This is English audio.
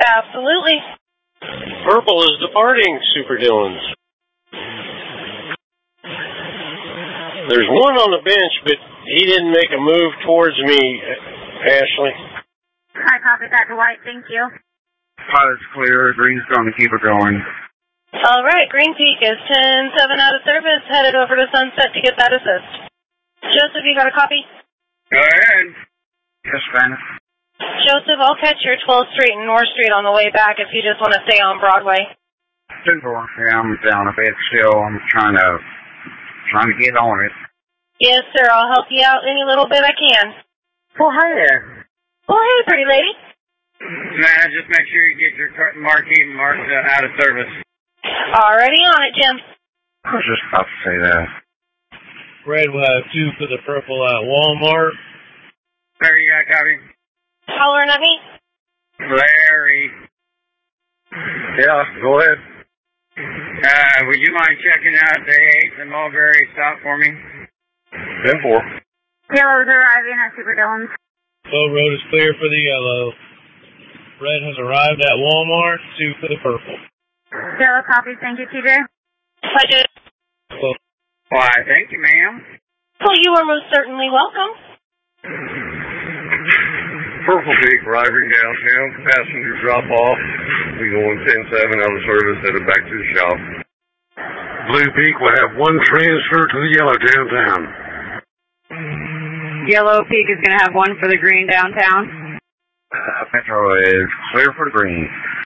Absolutely. Purple is departing, Super Dillons. There's one on the bench, but he didn't make a move towards me, Ashley. I copy that to White, thank you. Pilot's clear, Green's going to keep it going. All right, Green Peak is 10-7 out of service, headed over to Sunset to get that assist. Joseph, you got a copy? Go ahead. Yes, Spanish. Joseph, I'll catch your 12th Street and North Street on the way back if you just want to stay on Broadway. 10-4. Yeah, I'm down a bit still. I'm trying to get on it. Yes, sir, I'll help you out any little bit I can. Well, hi there. Well, hey, pretty lady. Nah, just make sure you get your marquee marked out of service. Already on it, Jim. I was just about to say that. Red will have 2 for the purple at Walmart. There you got, copy. Hollering at me? Larry. Yeah, go ahead. Would you mind checking out the 8th and Mulberry stop for me? 10-4. Yellow's arriving at Super Dillons. Low road is clear for the yellow. Red has arrived at Walmart, 2 for the purple. Yellow copies, thank you, TJ. I did. Why, thank you, ma'am. Well, you are most certainly welcome. Purple Peak arriving downtown. Passenger drop off. We going 10-7 out of service, headed back to the shop. Blue Peak will have 1 transfer to the yellow downtown. Yellow Peak is going to have 1 for the green downtown. Metro is clear for green.